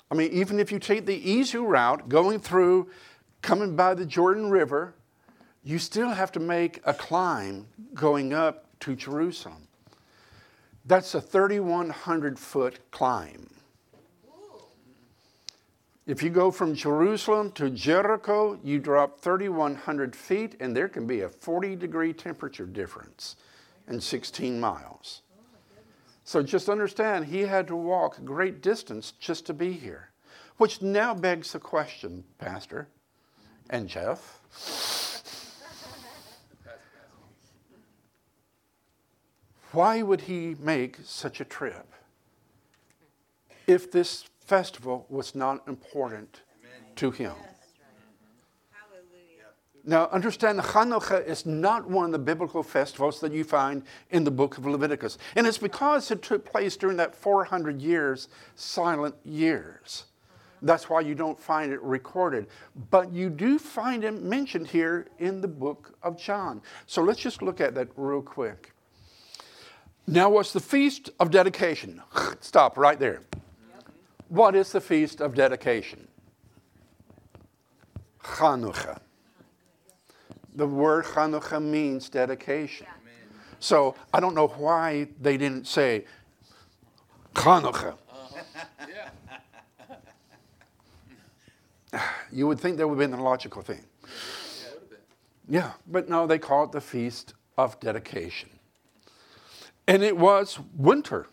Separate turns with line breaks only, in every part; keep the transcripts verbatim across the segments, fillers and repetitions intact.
I mean, even if you take the easy route, going through, coming by the Jordan River, you still have to make a climb going up to Jerusalem. That's a thirty-one hundred foot climb. If you go from Jerusalem to Jericho, you drop thirty-one hundred feet, and there can be a forty degree temperature difference in sixteen miles. So just understand, he had to walk a great distance just to be here. Which now begs the question, Pastor and Jeff. Why would he make such a trip if this festival was not important to him? Now, understand, Hanukkah is not one of the biblical festivals that you find in the book of Leviticus. And it's because it took place during that four hundred years, silent years. That's why you don't find it recorded. But you do find it mentioned here in the book of John. So let's just look at that real quick. Now, what's the Feast of Dedication? Stop right there. What is the Feast of Dedication? Hanukkah. The word Hanukkah means dedication. So I don't know why they didn't say Hanukkah. You would think that would have been the logical thing. Yeah, but no, they call it the Feast of Dedication. And it was winter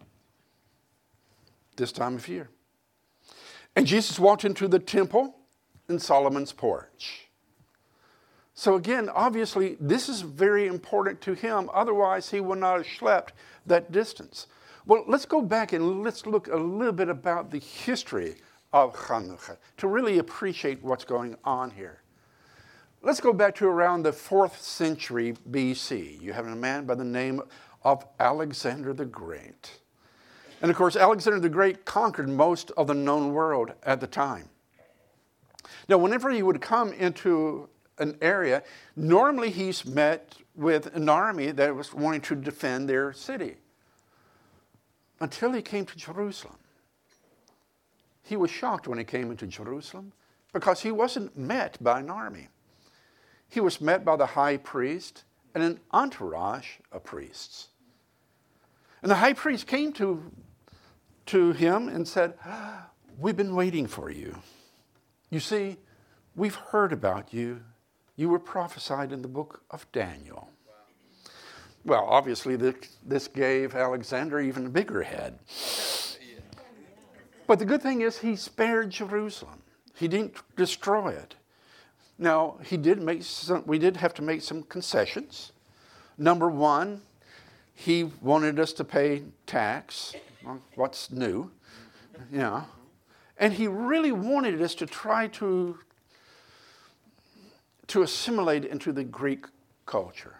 this time of year. And Jesus walked into the temple in Solomon's porch. So again, obviously, this is very important to him. Otherwise, he would not have schlepped that distance. Well, let's go back and let's look a little bit about the history of Hanukkah to really appreciate what's going on here. Let's go back to around the fourth century B C. You have a man by the name of Alexander the Great. And of course, Alexander the Great conquered most of the known world at the time. Now, whenever he would come into an area, normally he's met with an army that was wanting to defend their city. Until he came to Jerusalem. He was shocked when he came into Jerusalem because he wasn't met by an army. He was met by the high priest and an entourage of priests. And the high priest came to, to him and said, "We've been waiting for you. You see, we've heard about you. You were prophesied in the book of Daniel." Wow. Well, obviously, this, this gave Alexander even a bigger head. Yeah. But the good thing is he spared Jerusalem. He didn't destroy it. Now, he did make some, we did have to make some concessions. Number one, he wanted us to pay tax. Well, what's new? Yeah. And he really wanted us to try to to assimilate into the Greek culture.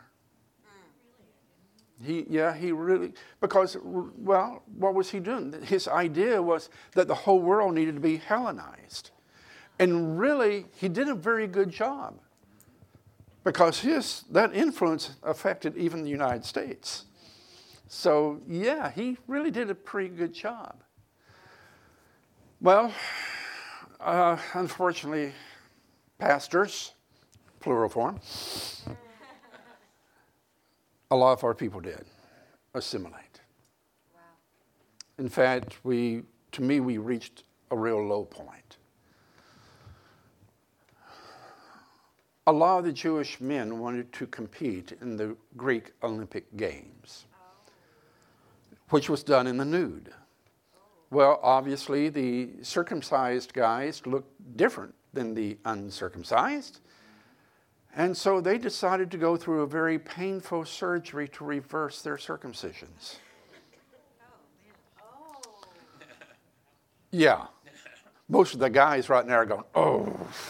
He, yeah, he really, because, well, what was he doing? His idea was that the whole world needed to be Hellenized. And really, he did a very good job because his, that influence affected even the United States. So, yeah, he really did a pretty good job. Well, uh, unfortunately, pastors, plural form, a lot of our people did assimilate. Wow. In fact, we, to me, we reached a real low point. A lot of the Jewish men wanted to compete in the Greek Olympic Games, oh. which was done in the nude. Oh. Well, obviously, the circumcised guys looked different than the uncircumcised. And so they decided to go through a very painful surgery to reverse their circumcisions. Oh, oh. Yeah. Most of the guys right now are going, oh.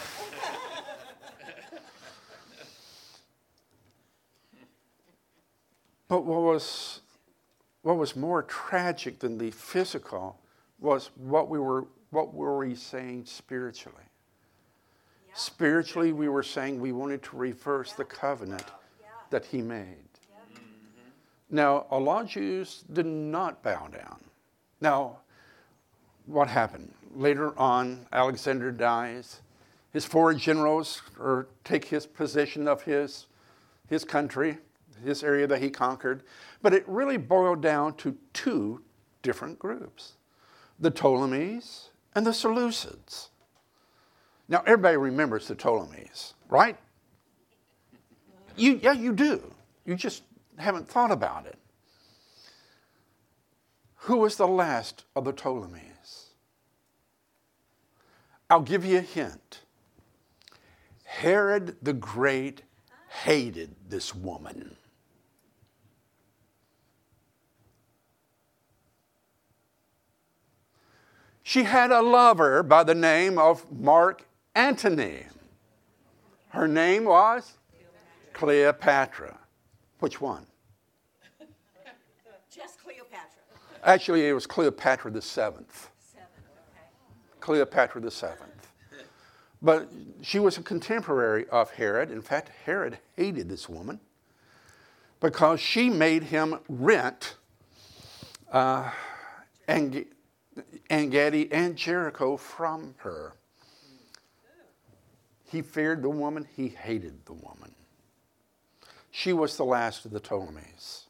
But what was, what was more tragic than the physical was what we were, what were we saying spiritually? Yeah. Spiritually, we were saying we wanted to reverse yeah. the covenant yeah. that he made. Yeah. Mm-hmm. Now, a lot of Jews did not bow down. Now, what happened? later on, Alexander dies. His four generals or take his position of his, his country, his area that he conquered. But it really boiled down to two different groups, the Ptolemies and the Seleucids. Now, everybody remembers the Ptolemies, right? You, yeah, you do. You just haven't thought about it. Who was the last of the Ptolemies? I'll give you a hint. Herod the Great hated this woman. She had a lover by the name of Mark Antony. Her name was Cleopatra. Which one?
Just Cleopatra.
Actually, it was Cleopatra the seventh.
Seven, okay.
Cleopatra the seventh. But she was a contemporary of Herod. In fact, Herod hated this woman because she made him rent uh, En- En-Gedi and Jericho from her. He feared the woman. He hated the woman. She was the last of the Ptolemies.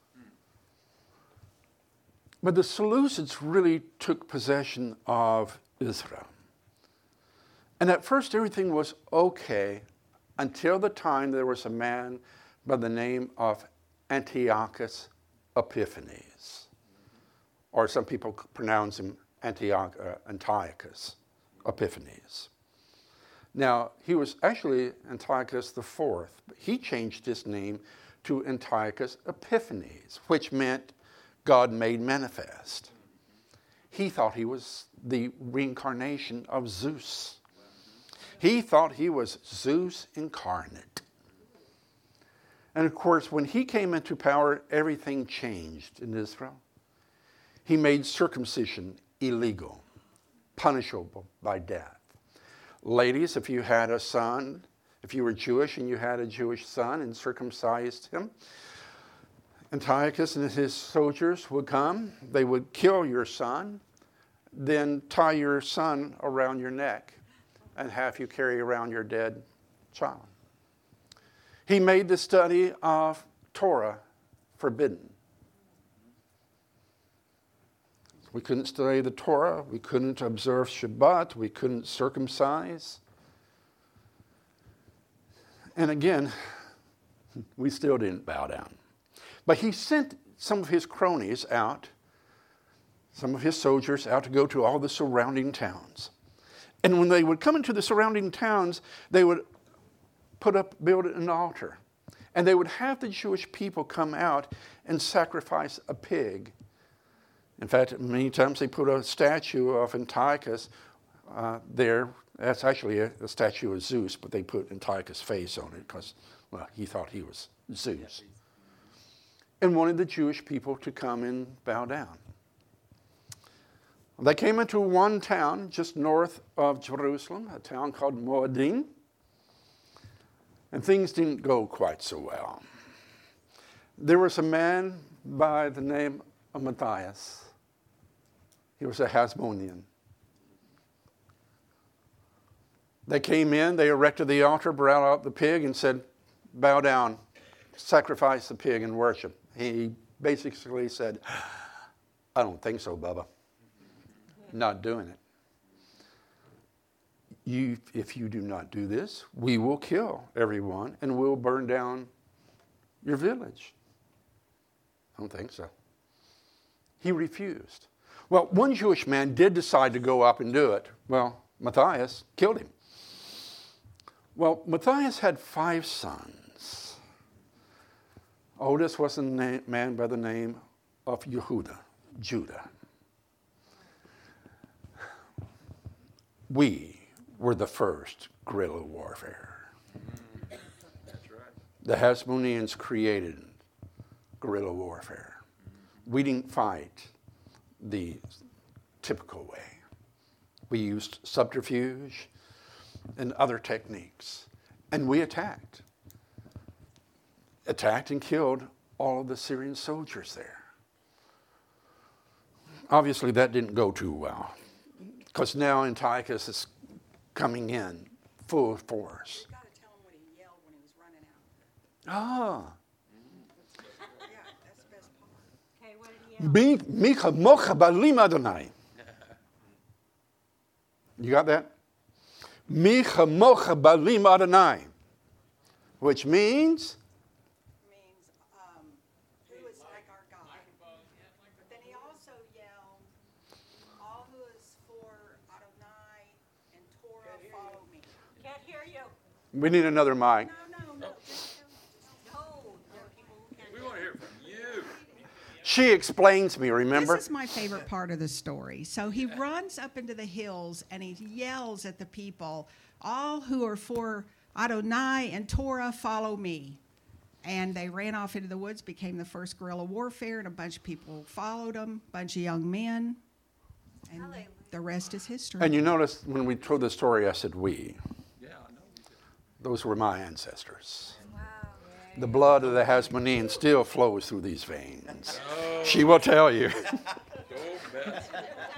But the Seleucids really took possession of Israel. And at first everything was okay until the time there was a man by the name of Antiochus Epiphanes. Or some people pronounce him Antioch, uh, Antiochus Epiphanes. Now, he was actually Antiochus the fourth, but he changed his name to Antiochus Epiphanes, which meant God made manifest. He thought he was the reincarnation of Zeus. He thought he was Zeus incarnate. And of course, when he came into power, everything changed in Israel. He made circumcision illegal, punishable by death. Ladies, if you had a son, if you were Jewish and you had a Jewish son and circumcised him, Antiochus and his soldiers would come, they would kill your son, then tie your son around your neck and have you carry around your dead child. He made the study of Torah forbidden. We couldn't study the Torah. We couldn't observe Shabbat. We couldn't circumcise. And again, we still didn't bow down. But he sent some of his cronies out, some of his soldiers out to go to all the surrounding towns. And when they would come into the surrounding towns, they would put up, build an altar. And they would have the Jewish people come out and sacrifice a pig. In fact, many times they put a statue of Antiochus uh, there. That's actually a, a statue of Zeus, but they put Antiochus' face on it because, well, he thought he was Zeus. And wanted the Jewish people to come and bow down. They came into one town just north of Jerusalem, a town called Moadim, and things didn't go quite so well. There was a man by the name of Matthias. He was a Hasmonean. They came in, they erected the altar, brought out the pig, and said, bow down, sacrifice the pig and worship. He basically said, I don't think so, Bubba. Not doing it. You, if you do not do this, we will kill everyone and we'll burn down your village. I don't think so. He refused. Well, one Jewish man did decide to go up and do it. Well, Matthias killed him. Well, Matthias had five sons. Oldest was a na- man by the name of Yehuda, Judah. We were the first guerrilla warfare.
That's right.
The Hasmoneans created guerrilla warfare. We didn't fight the typical way. We used subterfuge and other techniques. And we attacked. Attacked and killed all of the Syrian soldiers there. Obviously, that didn't go too well. Because now Antiochus is coming in full force.
You got to tell him what he yelled when he was running out.
Ah.
Yeah, that's the best part. Okay, what did he yell?
Mi micha mocha balim Adonai. You got that? Micha mocha balim Adonai. Which means?
Means, um, who is like our God. But then he also yelled, all who is for Adonai and Torah follow me. Can't hear you.
We need another mic.
No, no, no. Just, just, no, there are people who can't
We want to hear from you.
She explains me, remember?
This is my favorite part of the story. So he runs up into the hills and he yells at the people, all who are for Adonai and Torah, follow me. And they ran off into the woods, became the first guerrilla warfare, and a bunch of people followed them, a bunch of young men. And the rest is history.
And you notice when we told the story, I said we.
Yeah, I know you did.
Those were my ancestors. The blood of the Hasmonean still flows through these veins.
Oh.
She will tell you.
Don't bet.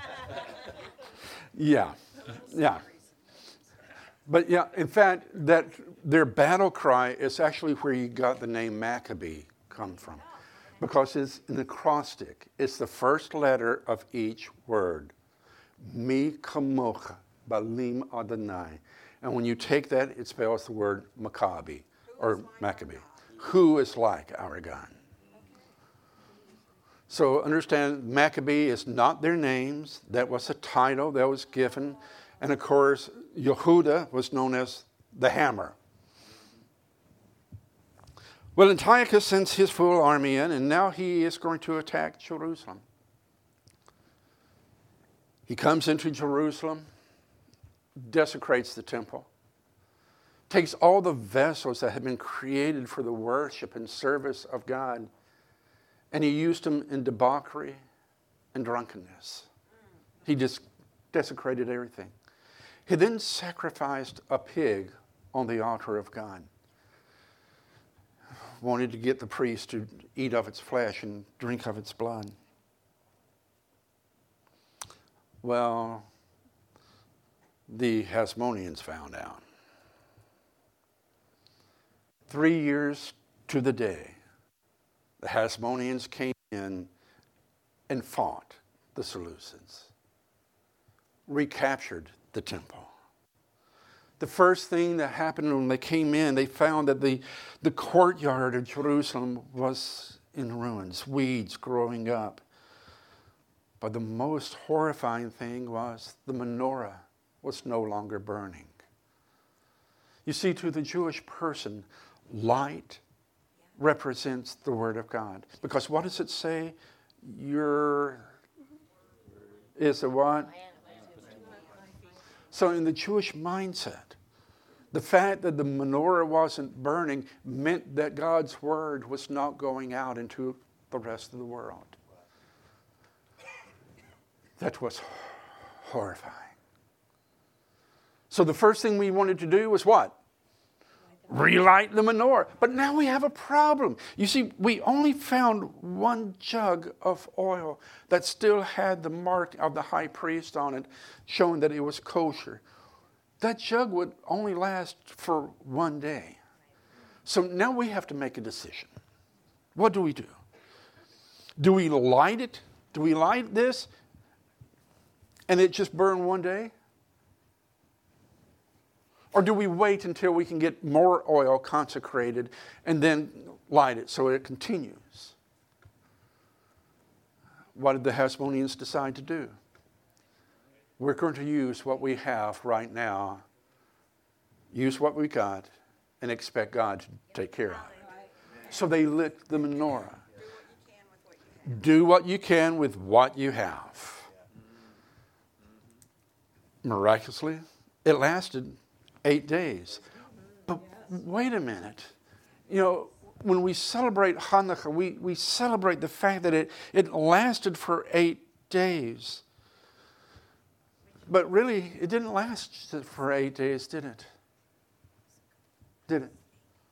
Yeah, yeah. But yeah, in fact, that their battle cry is actually where you got the name Maccabee come from. Because it's an acrostic. It's the first letter of each word. Mi kamocha balim Adonai. And when you take that, it spells the word Maccabi, or Maccabee. Who is like our God? So understand, Maccabee is not their names. That was a title that was given. And of course, Yehuda was known as the hammer. Well, Antiochus sends his full army in, and now he is going to attack Jerusalem. He comes into Jerusalem, desecrates the temple, takes all the vessels that had been created for the worship and service of God, and he used them in debauchery and drunkenness. He just desecrated everything. He then sacrificed a pig on the altar of God. Wanted to get the priest to eat of its flesh and drink of its blood. Well, the Hasmoneans found out. Three years to the day, the Hasmoneans came in and fought the Seleucids, recaptured the temple. The first thing that happened when they came in, they found that the, the courtyard of Jerusalem was in ruins, weeds growing up. But the most horrifying thing was the menorah was no longer burning. You see, to the Jewish person, light represents the Word of God. Because what does it say? Your is a what? So in the Jewish mindset, the fact that the menorah wasn't burning meant that God's Word was not going out into the rest of the world. That was horrifying. So the first thing we wanted to do was what? Relight the menorah. But now we have a problem. You see, we only found one jug of oil that still had the mark of the high priest on it, showing that it was kosher. That jug would only last for one day. So now we have to make a decision. What do we do? Do we light it? Do we light this and it just burn one day? Or do we wait until we can get more oil consecrated and then light it so it continues? What did the Hasmoneans decide to do? We're going to use what we have right now, use what we got, and expect God to take care of it. So they lit the menorah. Do what you can with what you have. Miraculously, it lasted eight days. But wait a minute. You know, when we celebrate Hanukkah, we, we celebrate the fact that it, it lasted for eight days. But really, it didn't last for eight days, did it? Did it?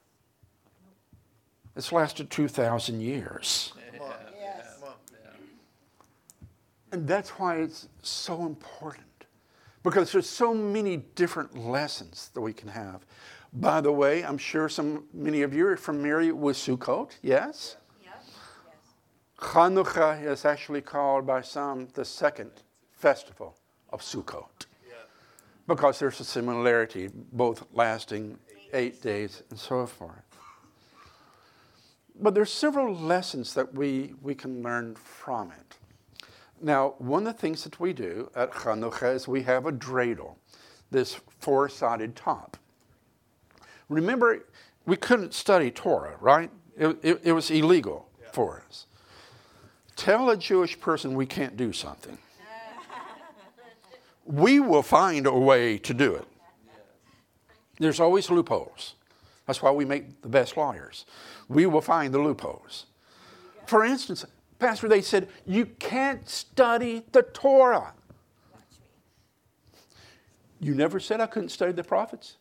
It's lasted two thousand years.
Yes.
And that's why it's so important Because there's so many different lessons that we can have. By the way, I'm sure some many of you are familiar with Sukkot, yes?
Yep. Yes.
Chanukah is actually called by some the second festival of Sukkot.
Yeah.
Because there's a similarity, both lasting eight days and so forth. But there's several lessons that we, we can learn from it. Now, one of the things that we do at Chanukah is we have a dreidel, this four-sided top. Remember, we couldn't study Torah, right? It, it, it was illegal
Yeah.
for us. Tell a Jewish person we can't do something. We will find a way to do it. There's always loopholes. That's why we make the best lawyers. We will find the loopholes. For instance, Pastor, they said, you can't study the Torah.
Watch me.
You never said I couldn't study the prophets.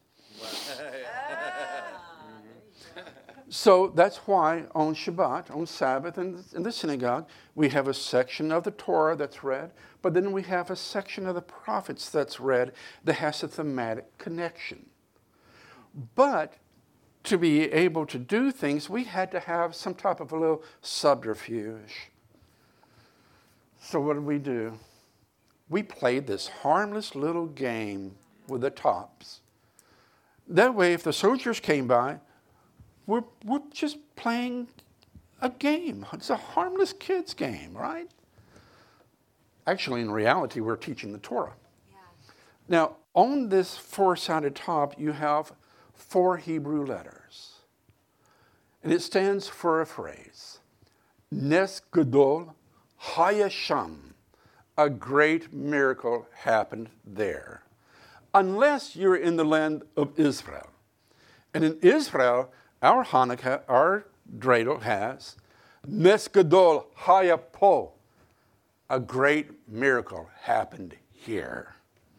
So that's why on Shabbat, on Sabbath, in, in the synagogue, we have a section of the Torah that's read, but then we have a section of the prophets that's read that has a thematic connection. But to be able to do things, we had to have some type of a little subterfuge. So what did we do? We played this harmless little game with the tops. That way, if the soldiers came by, we're, we're just playing a game. It's a harmless kids game, right? Actually, in reality, we're teaching the Torah.
Yeah.
Now, on this four-sided top, you have four Hebrew letters. And it stands for a phrase. Nes Gadol Hayasham. A great miracle happened there. Unless you're in the land of Israel. And in Israel, our Hanukkah, our dreidel has Nes Gadol Hayapo. A great miracle happened here.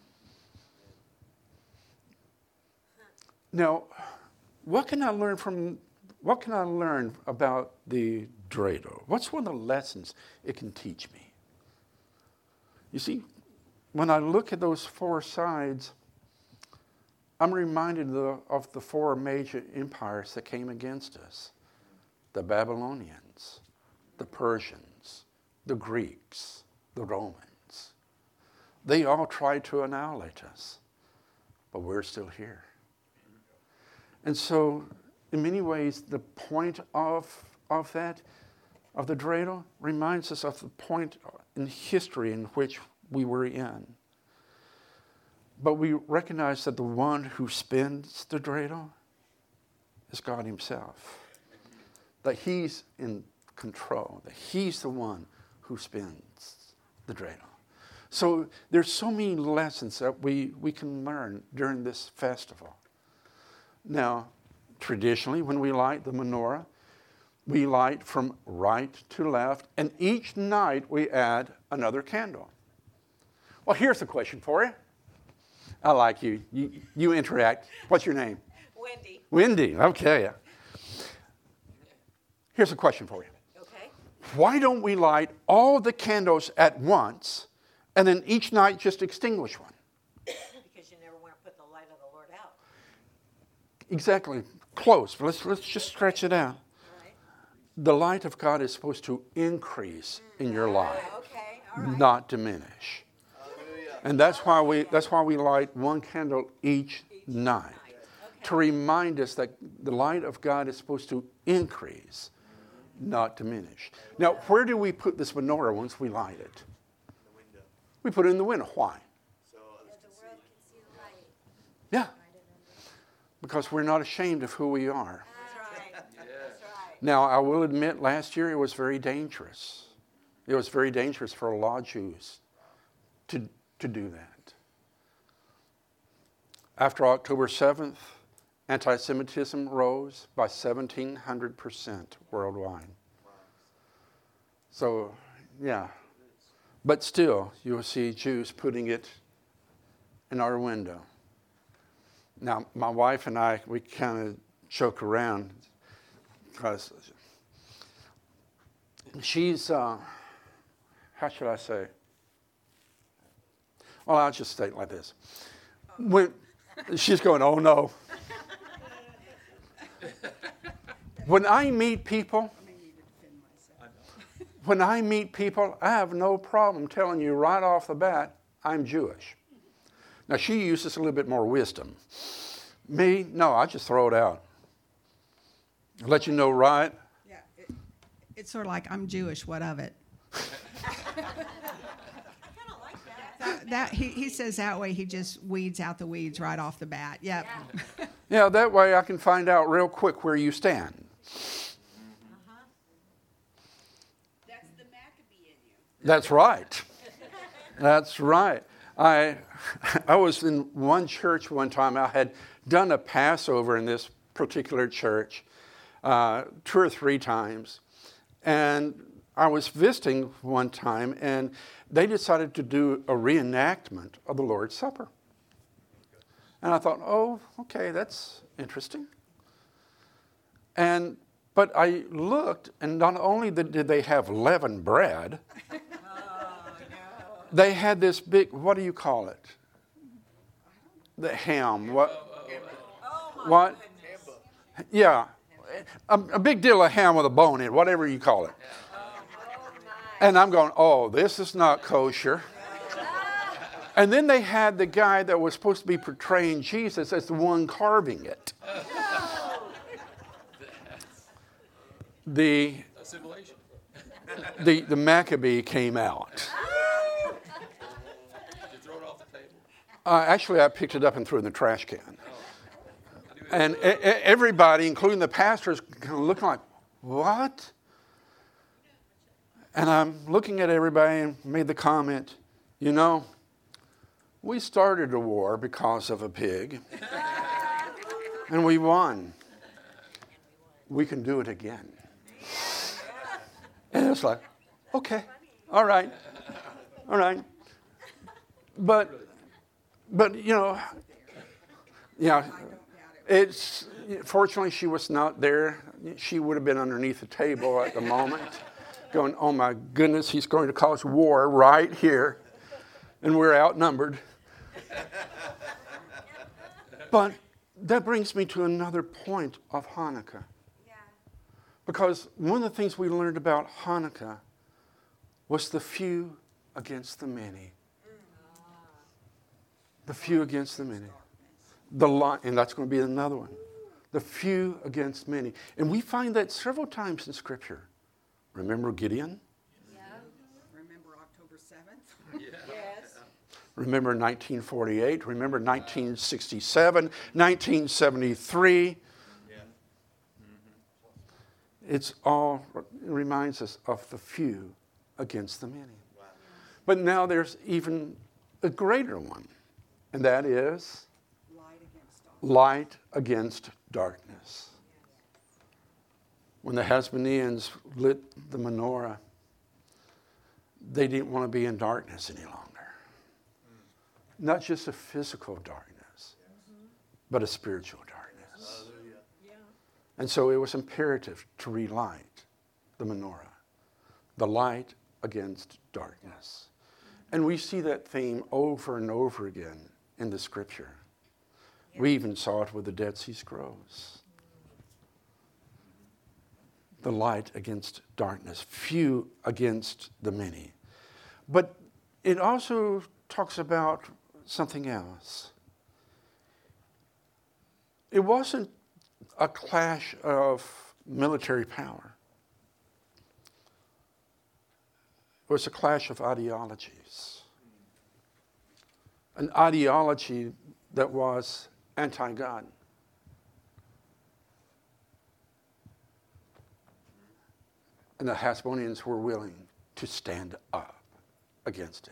Now, what can I learn from, what can I learn about the dreidel? What's one of the lessons it can teach me? You see, when I look at those four sides, I'm reminded of the, of the four major empires that came against us. The Babylonians, the Persians, the Greeks, the Romans. They all tried to annihilate us, but we're still here. And so, in many ways, the point of, of that, of the dreidel, reminds us of the point in history in which we were in. But we recognize that the one who spins the dreidel is God himself. That he's in control, that he's the one who spins the dreidel. So there's so many lessons that we, we can learn during this festival. Now, traditionally, when we light the menorah, we light from right to left, and each night we add another candle. Well, here's the question for you. I like you. You, you interact. What's your name?
Wendy.
Wendy. Okay. Here's a question for you.
Okay.
Why don't we light all the candles at once, and then each night just extinguish one?
Because you never want to put the light of the Lord out.
Exactly. Close. But let's, let's just stretch it out.
All right.
The light of God is supposed to increase in your life,
Okay. All right.
not diminish. And that's why we that's why we light one candle each night,
Okay.
to remind us that the light of God is supposed to increase, not diminish. Now, where do we put this menorah once we light it?
The window.
We put it in the window. Why?
So others can see.
see the light.
Yeah, because we're not ashamed of who we are.
That's right. That's right.
Now, I will admit, last year it was very dangerous. It was very dangerous for a lot of Jews to to do that. After October seventh, anti-Semitism rose by seventeen hundred percent worldwide. So, yeah. But still, you'll see Jews putting it in our window. Now, my wife and I, we kind of joke around because she's, uh, how should I say? Well, I'll just state it like this. When she's going, oh no. When I meet people, when I meet people, I have no problem telling you right off the bat, I'm Jewish. Now, she uses a little bit more wisdom. Me, no, I just throw it out. Let you know right.
Yeah, it, it's sort of like, I'm Jewish, what of it? that, that he, he says that way, he just weeds out the weeds right off the bat. Yep.
Yeah.
Yeah, that way I can find out real quick where you stand.
Uh-huh.
That's the Maccabee in you.
That's right. That's right. I I was in one church one time. I had done a Passover in this particular church uh, two or three times. And I was visiting one time, and they decided to do a reenactment of the Lord's Supper. And I thought, oh, okay, that's interesting. And but I looked, and not only did they have leavened bread, they had this big, what do you call it? The ham. What?
Oh, my
What?
goodness.
Yeah. A, a big deal of ham with a bone in it, whatever you call it.
Oh, my.
And I'm going, oh, this is not kosher. And then they had the guy that was supposed to be portraying Jesus as the one carving it. The,
Assimilation.
the, the Maccabee came out.
Did you throw it off the table?
Uh, actually, I picked it up and threw it in the trash can. And e- e- everybody, including the pastors, kind of looking like, what? And I'm looking at everybody and made the comment, you know, we started a war because of a pig, and we won. We can do it again. And it's like, okay, all right, all right. But, but you know, yeah, it's, fortunately she was not there. She would have been underneath the table at the moment, going, oh my goodness, he's going to cause war right here. And we're outnumbered. But that brings me to another point of Hanukkah.
Yeah.
Because one of the things we learned about Hanukkah was the few against the many. The few against the many. The li- and that's going to be another one. The few against many. And we find that several times in Scripture. Remember Gideon?
Yeah.
Remember October seventh?
Yes.
Remember nineteen forty-eight? Remember nineteen sixty-seven? nineteen seventy-three?
Yeah.
It's all, it reminds us of the few against the many.
Wow.
But now there's even a greater one, and that is
Light against darkness.
light against darkness. When the Hasmoneans lit the menorah, they didn't want to be in darkness any longer. Not just a physical darkness, but a spiritual darkness.
Hallelujah.
Yeah.
And so it was imperative to relight the menorah, the light against darkness. And we see that theme over and over again in the Scripture. We even saw it with the Dead Sea Scrolls. The light against darkness, few against the many. But it also talks about something else. It wasn't a clash of military power. It was a clash of ideologies. An ideology that was anti-God. And the Hasmoneans were willing to stand up against it.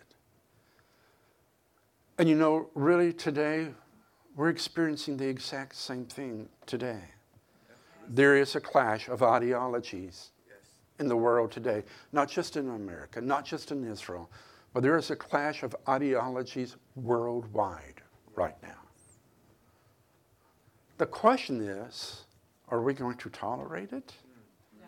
And you know, really today, we're experiencing the exact same thing today. There is a clash of ideologies
Yes.
in the world today, not just in America, not just in Israel, but there is a clash of ideologies worldwide right now. The question is, are we going to tolerate it?
No.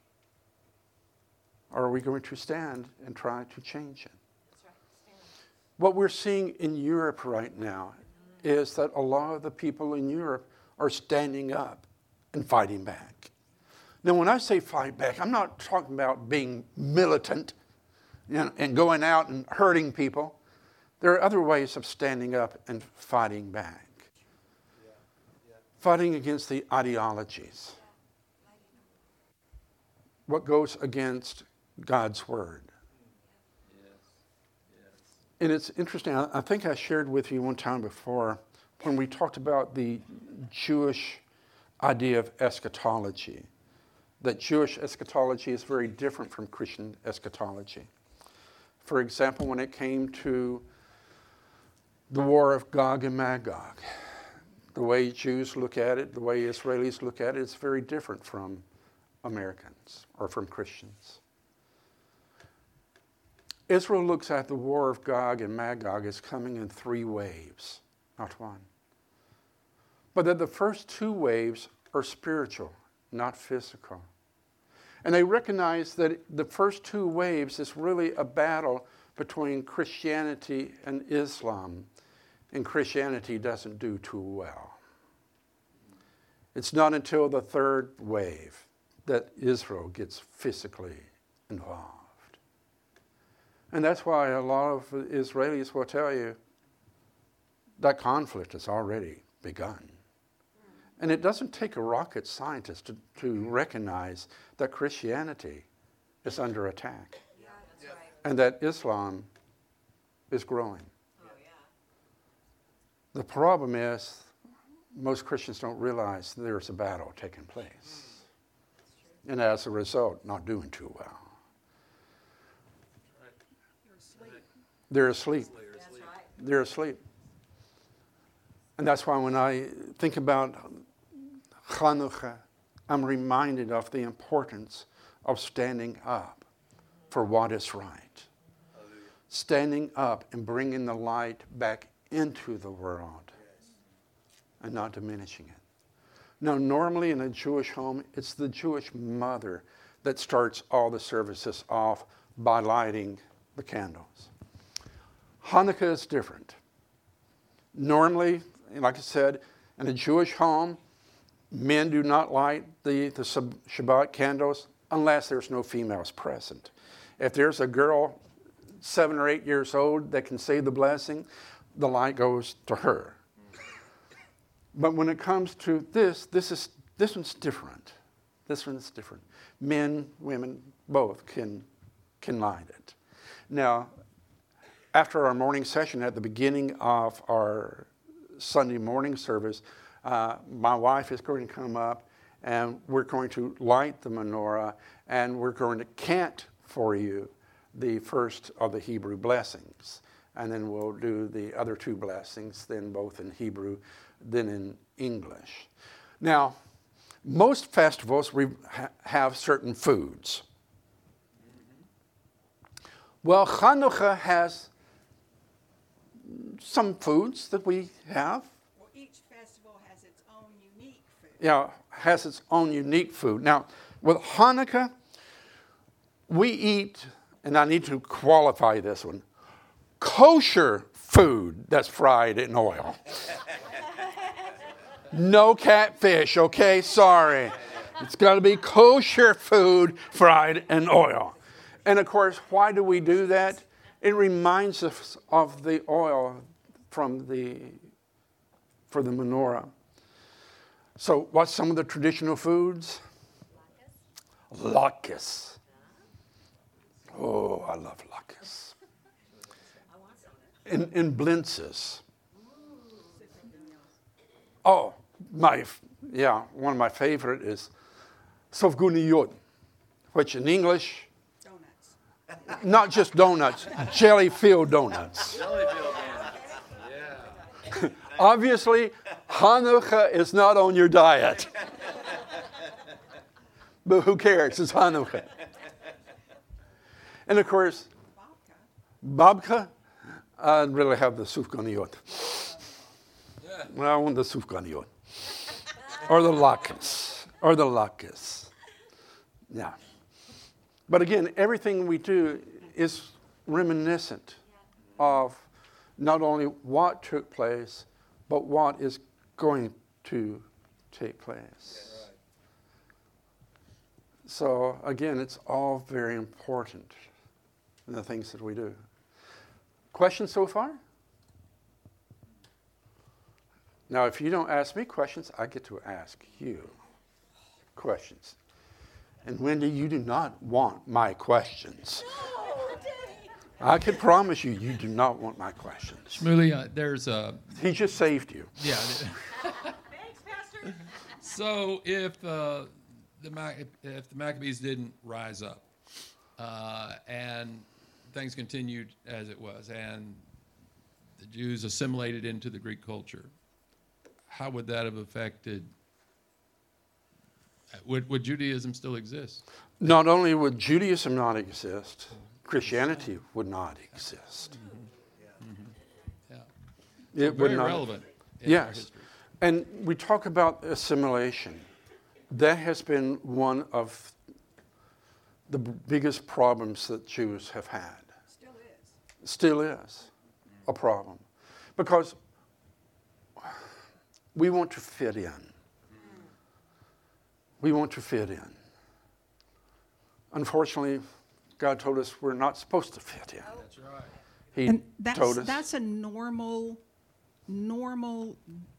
Or are we going to stand and try to change it?
That's right. Stand.
What we're seeing in Europe right now is that a lot of the people in Europe are standing up and fighting back. Now, when I say fight back, I'm not talking about being militant, you know, and going out and hurting people. There are other ways of standing up and fighting back.
Yeah. Yeah.
Fighting against the ideologies. What goes against God's word.
Yes. Yes.
And it's interesting, I, I think I shared with you one time before when we talked about the Jewish idea of eschatology. That Jewish eschatology is very different from Christian eschatology. For example, when it came to the war of Gog and Magog, the way Jews look at it, the way Israelis look at it, it's very different from Americans or from Christians. Israel looks at the war of Gog and Magog as coming in three waves, not one. But that the first two waves are spiritual, not physical. And they recognize that the first two waves is really a battle between Christianity and Islam. And Christianity doesn't do too well. It's not until the third wave that Israel gets physically involved. And that's why a lot of Israelis will tell you that conflict has already begun. And it doesn't take a rocket scientist to, to recognize that Christianity is under attack.
Yeah, that's right.
And that Islam is growing.
Oh, yeah.
The problem is most Christians don't realize there's a battle taking place. And as a result, not doing too well. They're asleep.
That's right.
They're asleep. And that's why when I think about Hanukkah, I'm reminded of the importance of standing up for what is right.
Hallelujah.
Standing up and bringing the light back into the world and not diminishing it. Now, normally in a Jewish home, it's the Jewish mother that starts all the services off by lighting the candles. Hanukkah is different. Normally, like I said, in a Jewish home, men do not light the, the Shabbat candles unless there's no females present. If there's a girl seven or eight years old that can say the blessing, the light goes to her. But when it comes to this, this is this one's different. This one's different. Men, women, both can can light it. Now, after our morning session at the beginning of our Sunday morning service, uh, my wife is going to come up and we're going to light the menorah and we're going to chant for you the first of the Hebrew blessings. And then we'll do the other two blessings, then both in Hebrew, then in English. Now, most festivals we ha- have certain foods. Well, Hanukkah has some foods that we have.
Well, each festival has its own unique food.
Yeah, has its own unique food. Now, with Hanukkah, we eat, and I need to qualify this one, kosher food that's fried in oil. No catfish, okay? Sorry. It's got to be kosher food fried in oil. And of course, why do we do that? It reminds us of the oil from the for the menorah. So, what's some of the traditional foods? Latkes. Oh, I love latkes. And, and blintzes. Oh, my, yeah, one of my favorite is sofguniyot, which in English,
Donuts.
not just donuts, jelly-filled donuts.
Jellyfield man. Yeah.
Obviously, Hanukkah is not on your diet. But who cares? It's Hanukkah. And of course, babka, I'd really have the sufganiyot. Well, I want the sufganiyot. Or the latkes. Or the latkes. Yeah. But again, everything we do is reminiscent of not only what took place, but what is going to take place. So again, it's all very important in the things that we do. Questions so far? Now, if you don't ask me questions, I get to ask you questions. And Wendy, you do not want my questions. I can promise you, you do not want my questions.
Shmuley, uh, there's a...
He just saved you.
Yeah.
Thanks, Pastor.
So if, uh, the Mac- if, if the Maccabees didn't rise up uh, and things continued as it was and the Jews assimilated into the Greek culture, how would that have affected... Would, would Judaism still exist?
Not only would Judaism not exist, Christianity would not exist.
Yeah.
It would
Very
not.
relevant in our
Yes.
history.
And we talk about assimilation. That has been one of the b- biggest problems that Jews have had.
Still is.
Still is a problem. Because we want to fit in. We want to fit in. Unfortunately, God told us we're not supposed to fit in.
That's right.
He
And that's,
told us.
that's a normal, normal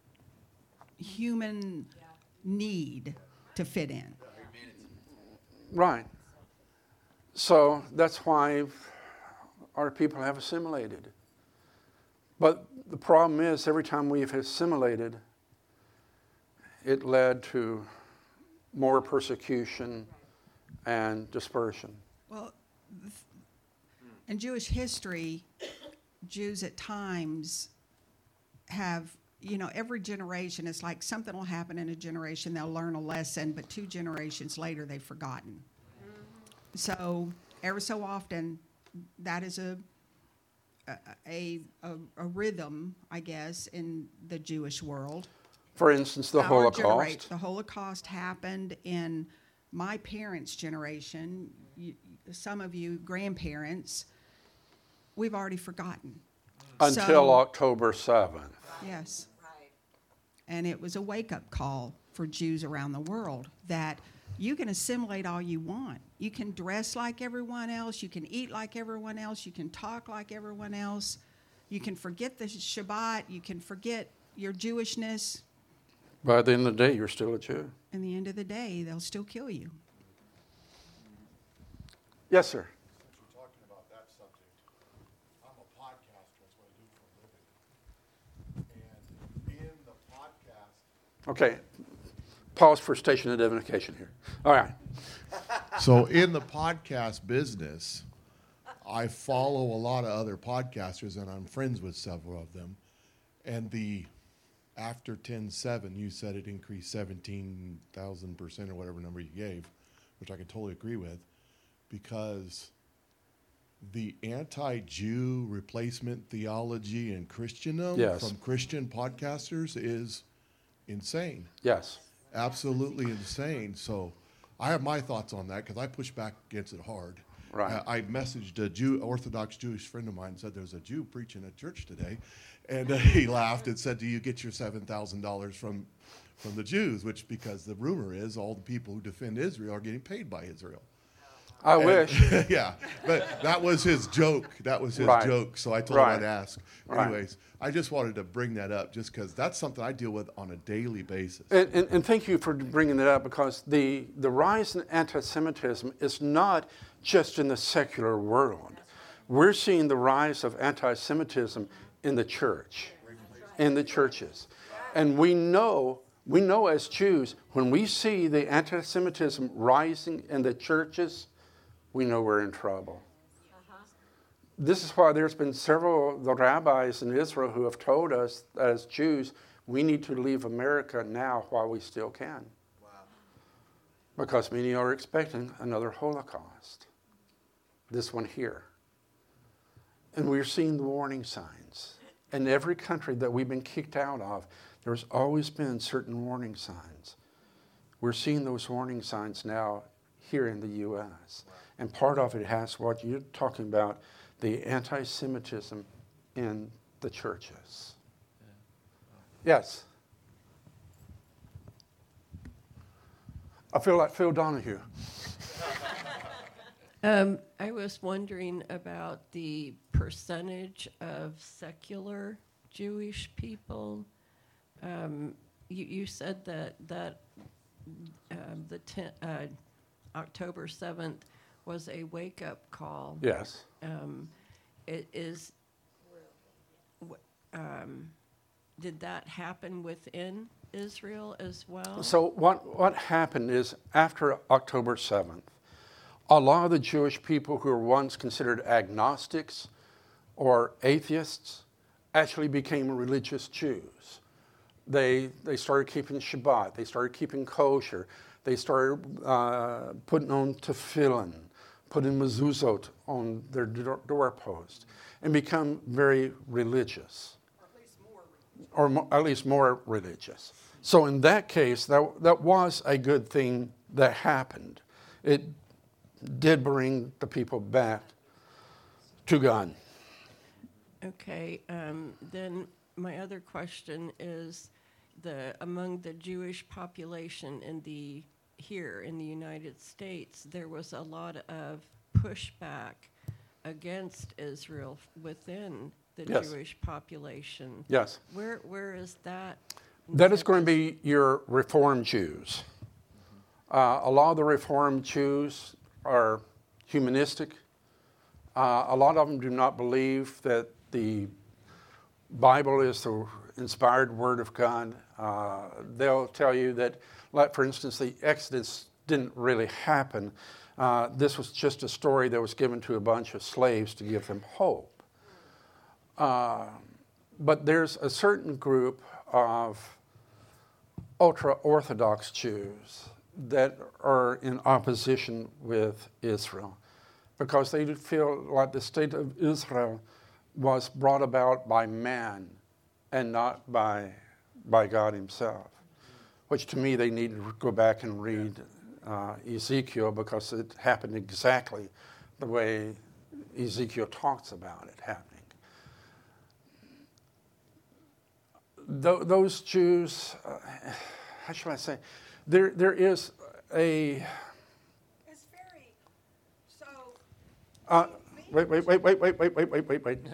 human need to fit in.
Right. So that's why our people have assimilated. But the problem is, every time we've assimilated, it led to more persecution and dispersion.
Well, th- in Jewish history, Jews at times have, you know, every generation, it's like something will happen in a generation, they'll learn a lesson, but two generations later, they've forgotten. So, ever so often, that is a a, a, a, a rhythm, I guess, in the Jewish world.
For instance, the
Our genera-
Holocaust.
The Holocaust happened in my parents' generation. You, some of you grandparents, we've already forgotten.
Until
So-
October seventh.
Yes.
Right.
And it was a wake-up call for Jews around the world that you can assimilate all you want. You can dress like everyone else. You can eat like everyone else. You can talk like everyone else. You can forget the Shabbat. You can forget your Jewishness.
By the end of the day, you're still a Jew.
In the end of the day, they'll still kill you.
Yes, sir.
Since you're talking about that subject, I'm a podcaster, that's what I do for a living. And in the podcast,
Okay. Pause for station identification here. All right.
so in the podcast business, I follow a lot of other podcasters, and I'm friends with several of them. And the after ten seven, you said it increased seventeen thousand percent or whatever number you gave, which I can totally agree with, because the anti-Jew replacement theology and Christendom
Yes.
from Christian podcasters is insane.
Yes.
Absolutely insane. So I have my thoughts on that because I push back against it hard.
Right.
Uh, I messaged a Jew, Orthodox Jewish friend of mine, and said there's a Jew preaching at church today, and uh, he laughed and said, "Do you get your seven thousand dollars from from the Jews?" Which, because the rumor is all the people who defend Israel are getting paid by Israel.
I
And-
wish.
yeah, but that was his joke. That was his
Right.
joke. So I told
Right.
him I'd ask.
Right.
Anyways, I just wanted to bring that up just because that's something I deal with on a daily basis.
And, and, and thank you for bringing that up, because the, the rise in anti-Semitism is not just in the secular world. We're seeing the rise of anti-Semitism in the church, in the churches. And we know, we know as Jews, when we see the anti-Semitism rising in the churches, we know we're in trouble. This is why there's been several of the rabbis in Israel who have told us that as Jews, we need to leave America now while we still can.
Wow.
Because many are expecting another Holocaust. This one here. And we're seeing the warning signs. In every country that we've been kicked out of, there's always been certain warning signs. We're seeing those warning signs now here in the U S. And part of it has what you're talking about, the anti-Semitism in the churches. Yes. I feel like Phil Donahue.
Um, I was wondering about the percentage of secular Jewish people. Um, you, you said that that um, the ten, uh, October seventh was a wake-up call.
Yes.
Um, it is. w- Um, did that happen within Israel as well?
So what, what happened is after October seventh, a lot of the Jewish people who were once considered agnostics or atheists actually became religious Jews. They, they started keeping Shabbat. They started keeping kosher. They started uh, putting on tefillin, putting mezuzot on their door, doorpost, and become very religious. Or mo- at least more religious. So in that case, that, that was a good thing that happened. It did bring the people back to God.
Okay, um, then my other question is, the among the Jewish population in the here in the United States, there was a lot of pushback against Israel within the
Yes.
Jewish population.
Yes.
Where where is that?
That is going to be your Reform Jews. Uh, a lot of the Reform Jews are humanistic. Uh, a lot of them do not believe that the Bible is the inspired Word of God. Uh, they'll tell you that, like for instance, the Exodus didn't really happen. Uh, this was just a story that was given to a bunch of slaves to give them hope. Uh, but there's a certain group of ultra-Orthodox Jews that are in opposition with Israel because they feel like the state of Israel was brought about by man and not by, by God himself, which to me they need to go back and read uh, Ezekiel because it happened exactly the way Ezekiel talks about it happening. Th- those Jews, uh, how should I say, there there is a.
It's very, so.
Uh, wait, wait, wait, wait, wait, wait, wait, wait, wait, wait.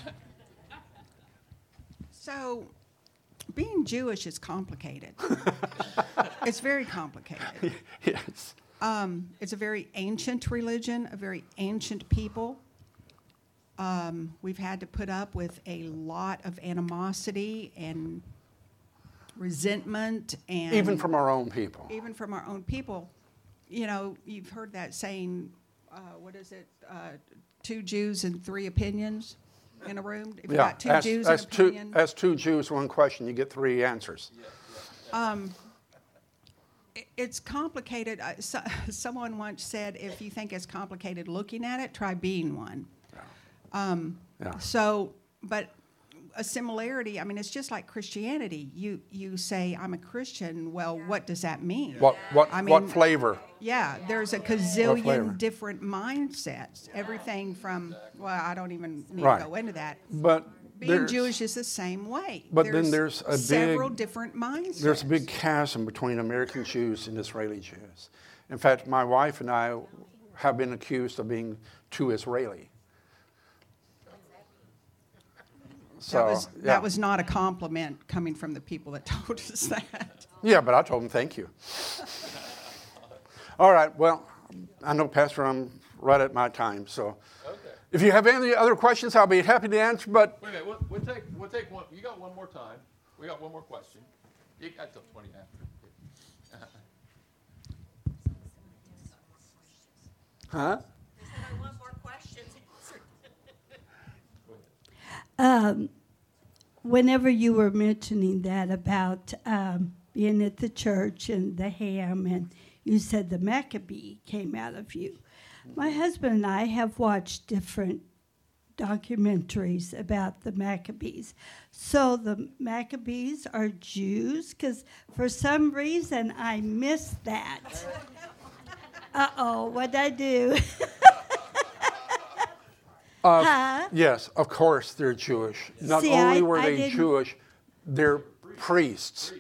So, being Jewish is complicated. It's very complicated.
Yes.
Um, it's a very ancient religion, a very ancient people. Um, we've had to put up with a lot of animosity and resentment, and
Even from our own people.
even from our own people. You know, you've heard that saying. Uh, what is it? Uh, two Jews and three opinions in a room. If you got two
as,
Jews
as
and an
two,
opinion.
as two Jews, one question, you get three answers.
It- It's complicated. Uh, so, someone once said, if you think it's complicated looking at it, try being one. Um,
Yeah.
So, but a similarity, I mean, it's just like Christianity. You you say, I'm a Christian. Well, what does that mean?
What what
I
what
mean-
flavor?
Yeah, there's a
flavor?
gazillion different mindsets. Everything from, well, I don't even need
Right.
to go into that.
But
Being
there's,
Jewish is the same way.
But then there's a
several
big-
different mindsets.
there's a big chasm between American Jews and Israeli Jews. In fact, my wife and I have been accused of being too Israeli. So,
that was
yeah.
that was not a compliment coming from the people that told us that.
Yeah, but I told him thank you. All right, well, I know, Pastor, I'm right at my time, so
Okay.
if you have any other questions, I'll be happy to answer, but
Wait a minute. We'll, we'll take we'll take one. You got one more time. We got one more question. You got till twenty after.
huh?
They said I want more questions answered.
Um, whenever you were mentioning that about um, being at the church and the ham, and you said the Maccabee came out of you. My husband and I have watched different documentaries about the Maccabees. So the Maccabees are Jews? Because for some reason I missed that. Uh-oh, what'd I do?
Uh,
Huh?
Yes, of course they're Jewish. Not
See,
only
I-
were
I
they
didn't-
Jewish, they're priests.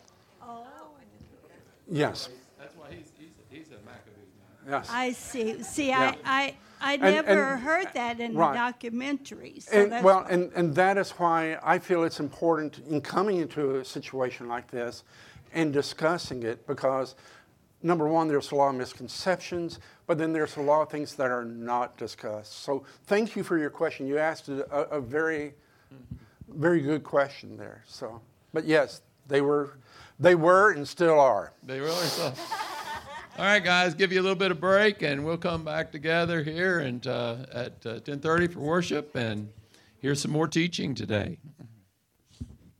Yes,
That's why he's, he's, he's a Maccabee now.
yes.
I see. See,
Yeah.
I, I, I
And-
never
and-
heard that in
right.
the documentary. So
And,
that's
well,
why-
and, and that is why I feel it's important in coming into a situation like this and discussing it, because number one, there's a lot of misconceptions, but then there's a lot of things that are not discussed. So thank you for your question. You asked a, a very, very good question there. So, but yes, they were, they were and still are.
They really so. All right, guys, give you a little bit of break, and we'll come back together here and uh, at uh, ten thirty for worship, and here's some more teaching today.